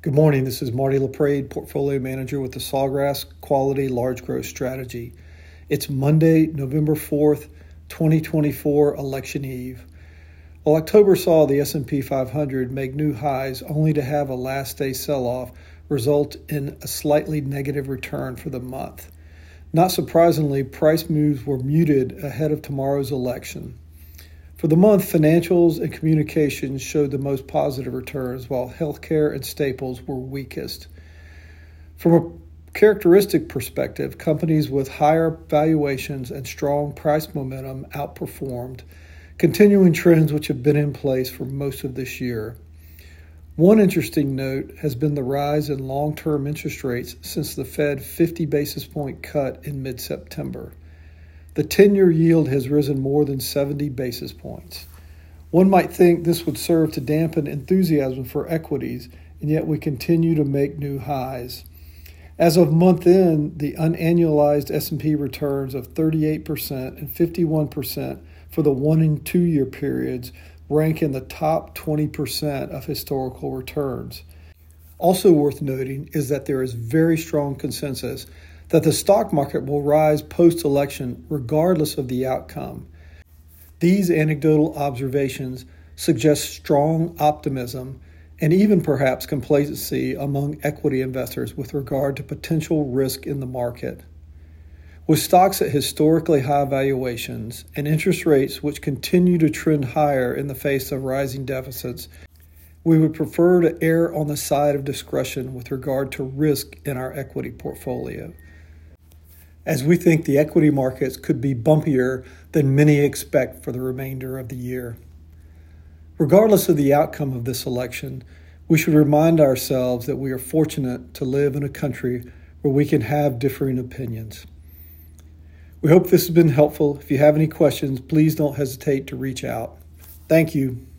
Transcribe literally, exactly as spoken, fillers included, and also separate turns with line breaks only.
Good morning. This is Marty LaPrade, Portfolio Manager with the Sawgrass Quality Large Growth Strategy. It's Monday, November fourth, twenty twenty-four, Election Eve. Well, October saw the S and P five hundred make new highs only to have a last day sell-off result in a slightly negative return for the month. Not surprisingly, price moves were muted ahead of tomorrow's election. For the month, financials and communications showed the most positive returns, while healthcare and staples were weakest. From a characteristic perspective, companies with higher valuations and strong price momentum outperformed, continuing trends which have been in place for most of this year. One interesting note has been the rise in long-term interest rates since the Fed fifty basis point cut in mid-September. The ten-year yield has risen more than seventy basis points. One might think this would serve to dampen enthusiasm for equities, and yet we continue to make new highs. As of month end, the unannualized S and P returns of thirty-eight percent and fifty-one percent for the one and two year periods rank in the top twenty percent of historical returns. Also worth noting is that there is very strong consensus that the stock market will rise post-election regardless of the outcome. These anecdotal observations suggest strong optimism and even perhaps complacency among equity investors with regard to potential risk in the market. With stocks at historically high valuations and interest rates which continue to trend higher in the face of rising deficits, we would prefer to err on the side of discretion with regard to risk in our equity portfolio, as we think the equity markets could be bumpier than many expect for the remainder of the year. Regardless of the outcome of this election, we should remind ourselves that we are fortunate to live in a country where we can have differing opinions. We hope this has been helpful. If you have any questions, please don't hesitate to reach out. Thank you.